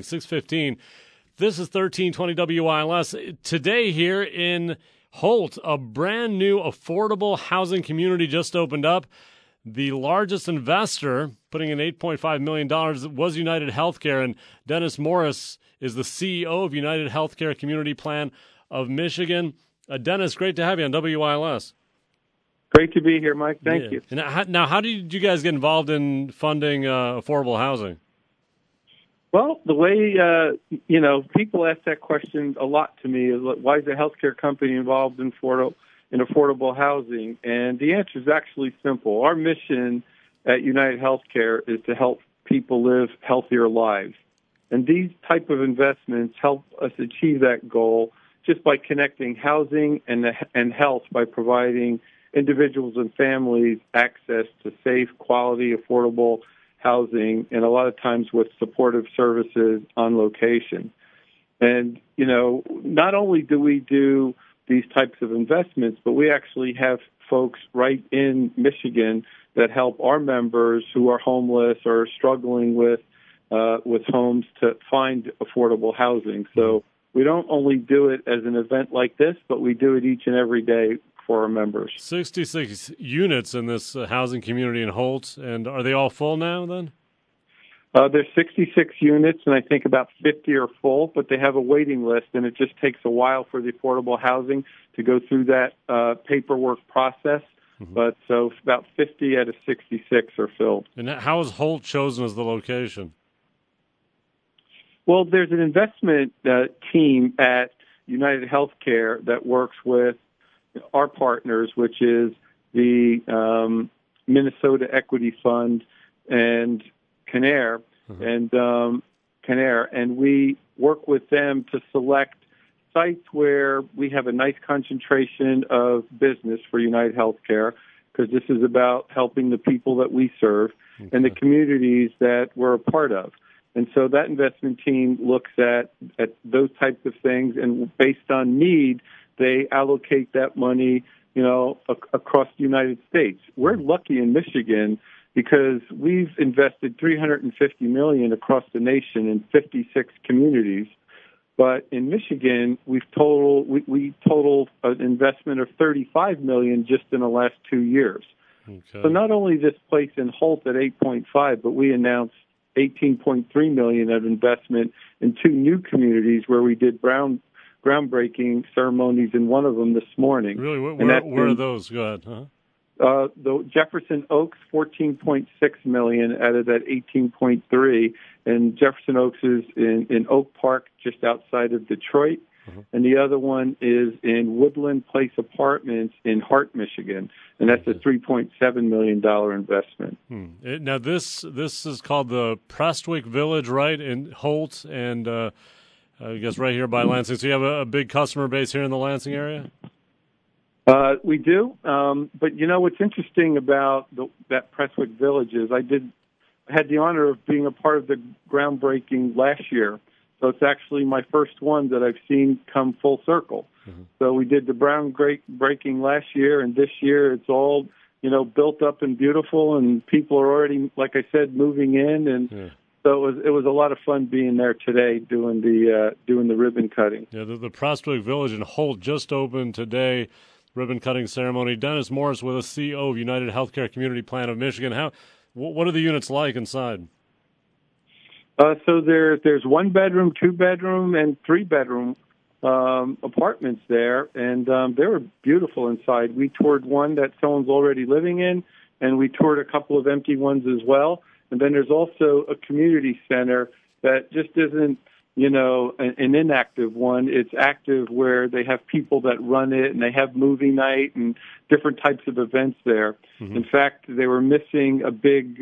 6:15. This is 1320 WILS. Today here in Holt, a brand new affordable housing community just opened up. The largest investor, putting in $8.5 million, was United Healthcare, and Dennis Morris is the CEO of United Healthcare Community Plan of Michigan. Dennis, great to have you on WILS. Great to be here, Mike. Thank you. Now, how did you guys get involved in funding affordable housing? Well, the way, people ask that question a lot to me is, why is a healthcare company involved in affordable housing? And the answer is actually simple. Our mission at United Healthcare is to help people live healthier lives. And these type of investments help us achieve that goal just by connecting housing and health by providing individuals and families access to safe, quality, affordable housing, and a lot of times with supportive services on location. And, not only do we do these types of investments, but we actually have folks right in Michigan that help our members who are homeless or struggling with homes to find affordable housing. So we don't only do it as an event like this, but we do it each and every day for our members. 66 units in this housing community in Holt, and are they all full now then? There's 66 units, and I think about 50 are full, but they have a waiting list, and it just takes a while for the affordable housing to go through that paperwork process. Mm-hmm. But so about 50 out of 66 are filled. And how is Holt chosen as the location? Well, there's an investment team at United Healthcare that works with our partners, which is the Minnesota Equity Fund and Canair, and we work with them to select sites where we have a nice concentration of business for United Healthcare, because this is about helping the people that we serve and the communities that we're a part of. And so that investment team looks at those types of things, and based on need, they allocate that money, across the United States. We're lucky in Michigan because we've invested $350 million across the nation in 56 communities. But in Michigan, we totaled an investment of $35 million just in the last 2 years. Okay. So not only this place in Holt at 8.5, but we announced $18.3 million of investment in 2 new communities where we did groundbreaking ceremonies in one of them this morning. Really? Where are those? Go ahead. Huh? The Jefferson Oaks, $14.6 million out of that $18.3, and Jefferson Oaks is in Oak Park, just outside of Detroit, and the other one is in Woodland Place Apartments in Hart, Michigan, and that's a $3.7 million investment. Now, this is called the Prestwick Village, right, in Holt, and I guess right here by Lansing. So you have a big customer base here in the Lansing area? We do, but what's interesting about that Prestwick Village is I had the honor of being a part of the groundbreaking last year, so it's actually my first one that I've seen come full circle. Mm-hmm. So we did the groundbreaking last year, and this year it's all built up and beautiful, and people are already, like I said, moving in, and so it was a lot of fun being there today doing the ribbon cutting. Yeah, the Prestwick Village in Holt just opened today. Ribbon cutting ceremony. Dennis Morris with us, CEO of United Healthcare Community Plan of Michigan. What are the units like inside? So there's 1 bedroom, 2 bedroom, and 3 bedroom apartments there, and they were beautiful inside. We toured one that someone's already living in, and we toured a couple of empty ones as well. And then there's also a community center that just isn't an inactive one. It's active where they have people that run it, and they have movie night and different types of events there. Mm-hmm. In fact, they were missing a big,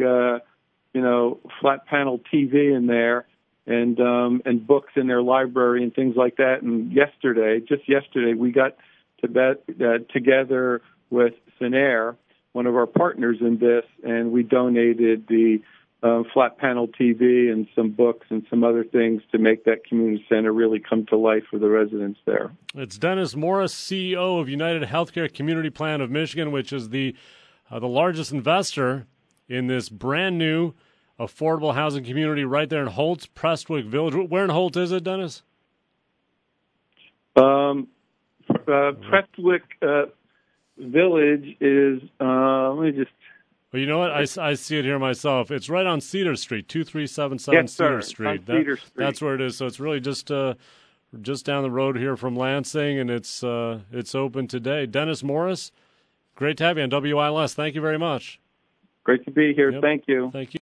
flat panel TV in there, and books in their library and things like that. And just yesterday, we got together with Canair, one of our partners in this, and we donated the flat panel TV and some books and some other things to make that community center really come to life for the residents there. It's Dennis Morris, CEO of United Healthcare Community Plan of Michigan, which is the largest investor in this brand new affordable housing community right there in Holt, Prestwick Village. Where in Holt is it, Dennis? Prestwick Village is, let me just... Well, you know what? I see it here myself. It's right on Cedar Street, 2377 yes, Cedar sir. Street. On Cedar Street. That's where it is. So it's really just down the road here from Lansing, and it's open today. Dennis Morris, great to have you on WILS. Thank you very much. Great to be here. Yep. Thank you. Thank you.